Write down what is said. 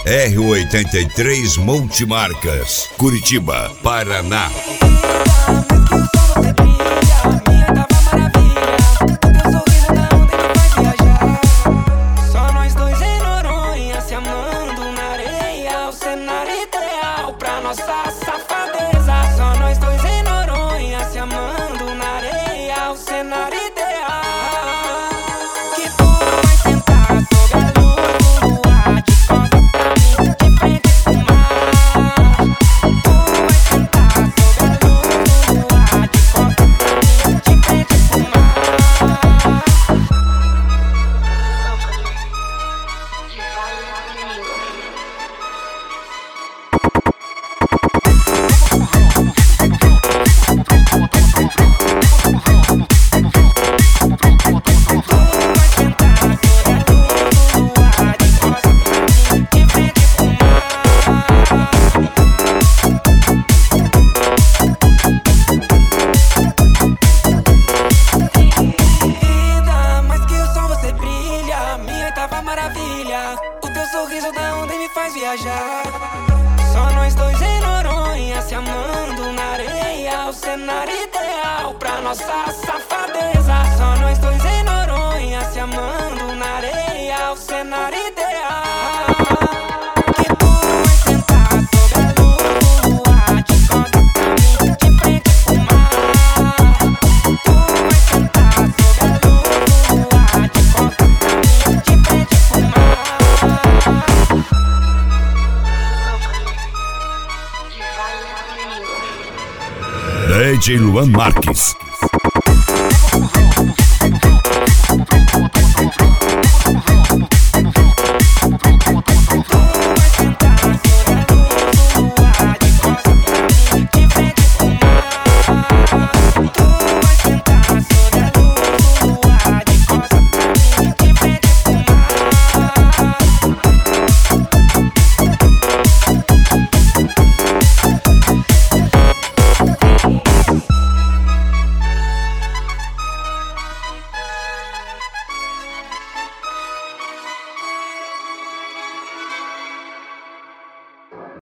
R83 Multimarcas, Curitiba, Paraná. Nossa safadeza, só nós dois em Noronha, se amando na areia, o cenário ideal. Que tu vai sentar sobre a luz do luar, de costas pra mim, de frente pro mar. Tu vai sentar sobre a luz do luar, de costas pra mim, de frente pro mar. Maravilha, o teu sorriso da onde me faz viajar. Só nós dois em Noronha, se amando na areia, o cenário ideal pra nossa safadeza. Só nós dois em Noronha, se amando na areia, o cenário ideal. Que tu vai sentar sobre a luz do luar, de costas pra mim, de frente pro mar. Tu vai sentar sobre a luz do luar, de costas pra mim, de frente pro mar. DJ Luan Marques.